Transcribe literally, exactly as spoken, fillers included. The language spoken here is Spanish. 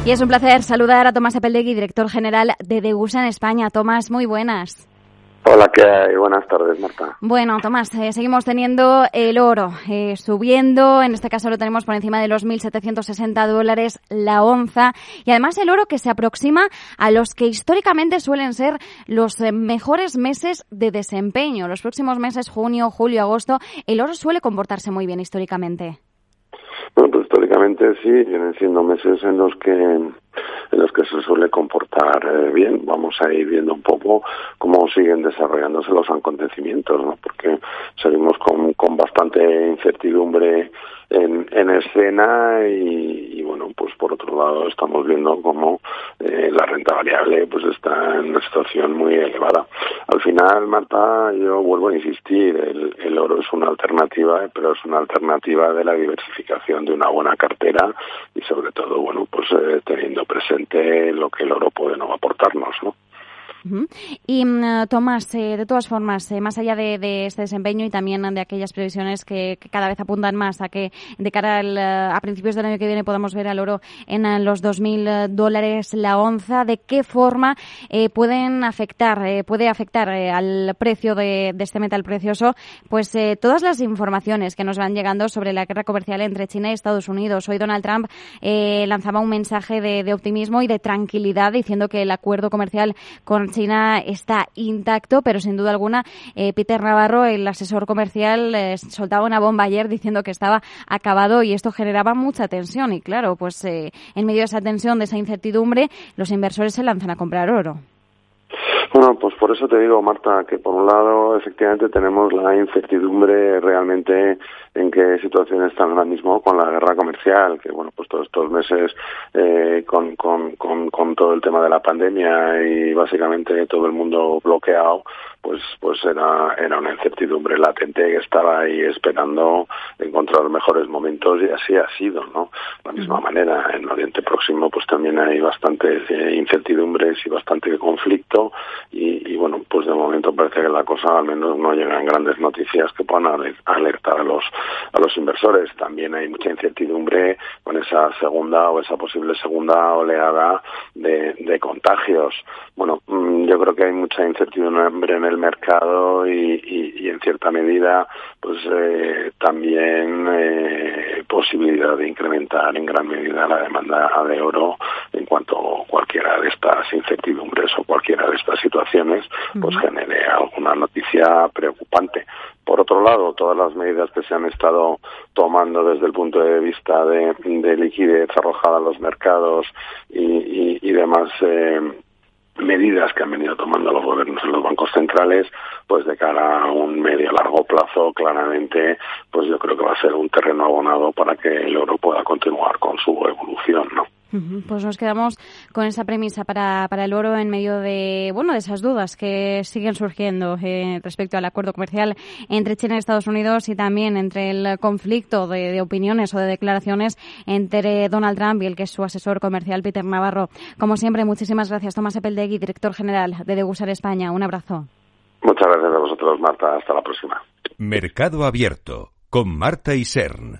Y es un placer saludar a Tomás Apeldegui, director general de Degusa en España. Tomás, muy buenas. Hola, ¿qué hay? Buenas tardes, Marta. Bueno, Tomás, eh, seguimos teniendo el oro eh, subiendo. En este caso lo tenemos por encima de los mil setecientos sesenta dólares la onza. Y además el oro que se aproxima a los que históricamente suelen ser los eh, mejores meses de desempeño. Los próximos meses, junio, julio, agosto, el oro suele comportarse muy bien históricamente. Bueno, pues históricamente sí, vienen siendo meses en los que en los que se suele comportar eh, bien. Vamos a ir viendo un poco cómo siguen desarrollándose los acontecimientos, ¿no? Porque seguimos con, con bastante incertidumbre en, en escena y, y bueno, pues por otro lado estamos viendo cómo eh, la renta variable pues está en una situación muy elevada. Al final, Marta, yo vuelvo a insistir, el, el oro es una alternativa, pero es una alternativa de la diversificación de una buena cartera y sobre todo, bueno, pues eh, teniendo presente lo que el oro puede no aportarnos, ¿no? Uh-huh. Y uh, Tomás, eh, de todas formas, eh, más allá de, de este desempeño y también de aquellas previsiones que, que cada vez apuntan más a que de cara al, a principios del año que viene podamos ver al oro en uh, los dos mil dólares la onza, ¿de qué forma eh, pueden afectar, eh, puede afectar eh, al precio de, de este metal precioso? Pues eh, todas las informaciones que nos van llegando sobre la guerra comercial entre China y Estados Unidos. Hoy Donald Trump eh, lanzaba un mensaje de, de optimismo y de tranquilidad diciendo que el acuerdo comercial con China está intacto, pero sin duda alguna eh, Peter Navarro, el asesor comercial, eh, soltaba una bomba ayer diciendo que estaba acabado y esto generaba mucha tensión y claro, pues eh, en medio de esa tensión, de esa incertidumbre, los inversores se lanzan a comprar oro. Bueno, pues por eso te digo, Marta, que por un lado efectivamente tenemos la incertidumbre realmente en qué situación están ahora mismo con la guerra comercial, que bueno, pues todos estos meses eh, con, con, con, con todo el tema de la pandemia y básicamente todo el mundo bloqueado, pues pues era era una incertidumbre latente que estaba ahí esperando encontrar mejores momentos y así ha sido, ¿no? De la misma manera, en Oriente Próximo pues también hay bastantes eh, incertidumbres y bastante conflicto y, y bueno, pues de momento parece que la cosa al menos no llegan grandes noticias que puedan alertar a los a los inversores. También hay mucha incertidumbre con esa segunda o esa posible segunda oleada de, de contagios. Bueno, yo creo que hay mucha incertidumbre en el mercado y, y, y en cierta medida pues eh, también eh, posibilidad de incrementar en gran medida la demanda de oro en cuanto cualquiera de estas incertidumbres o cualquiera de estas situaciones pues genere alguna noticia preocupante. Por otro lado, todas las medidas que se han estado tomando desde el punto de vista de, de liquidez arrojada a los mercados y, y, y demás eh, medidas que han venido tomando los gobiernos en los bancos centrales, pues de cara a un medio largo plazo, claramente, pues yo creo que va a ser un terreno abonado para que el oro pueda continuar con su evolución, ¿no? Pues nos quedamos con esa premisa para, para el oro en medio de, bueno, de esas dudas que siguen surgiendo eh, respecto al acuerdo comercial entre China y Estados Unidos y también entre el conflicto de, de opiniones o de declaraciones entre Donald Trump y el que es su asesor comercial, Peter Navarro. Como siempre, muchísimas gracias, Tomás Apeldegui, director general de Degusa en España. Un abrazo. Muchas gracias a vosotros, Marta. Hasta la próxima. Mercado Abierto con Marta Isern.